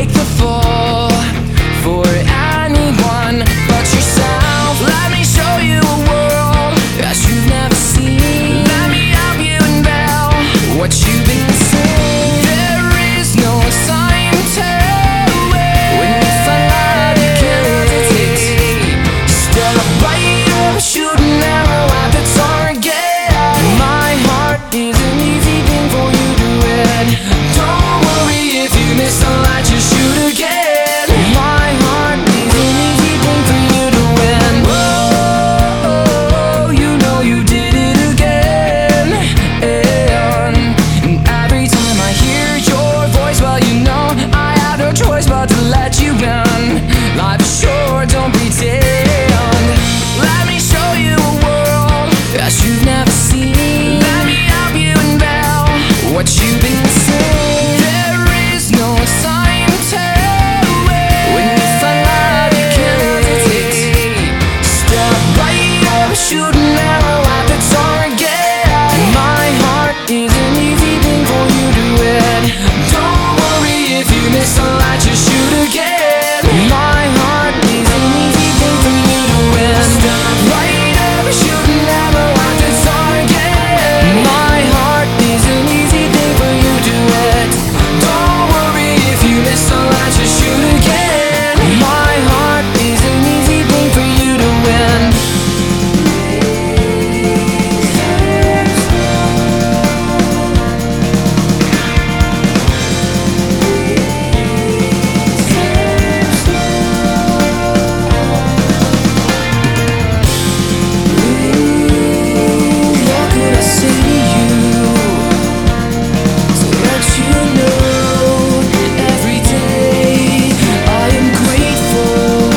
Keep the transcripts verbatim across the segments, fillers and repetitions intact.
take the fall for anyone but yourself. Let me show you a world that you've never seen. Let me help you unveil what you've been seeing. There is no time to when you find out you can't hesitate. Step right up, shoot an arrow at the target. My heart is an easy thing for you to win. Don't worry if you miss a light, just shoot again. My heart is an easy thing for you to win. Oh, you know you did it again. And every time I hear your voice, well, you know I have no choice but to let you in. Life is short, don't pretend. Let me show you a world that you've never seen. Let me help you unveil what you've been seeing. There is no time to when you find out you can't hesitate. Step right up, shoot an arrow at the target. My heart is an easy thing for you to win. Don't worry if you miss a light, just shoot again. My heart is an easy thing for you to win. Step right up, shoot an arrow at the target. My heart is an easy thing for you to win. Don't worry if you miss a light, just shoot again. My heart is an easy thing for you to win. What could I say to you to let you know every day I am grateful?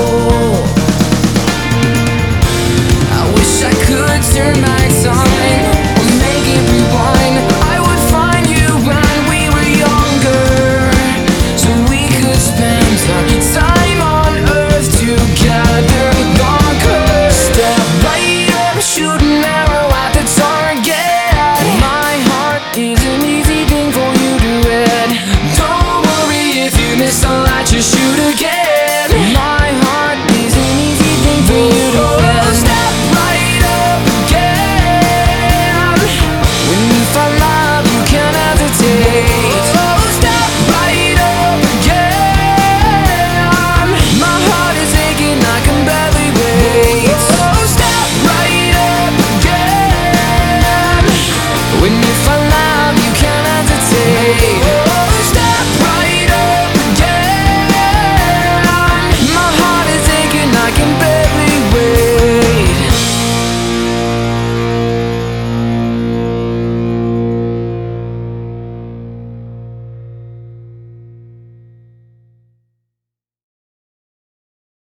I wish I could turn back time or make it rewind. I would find you when we were younger, so we could spend our time on earth together longer. Step right up, shoot an arrow at the target. My heart is an easy thing for you to win. Don't worry if you miss a light, just shoot again.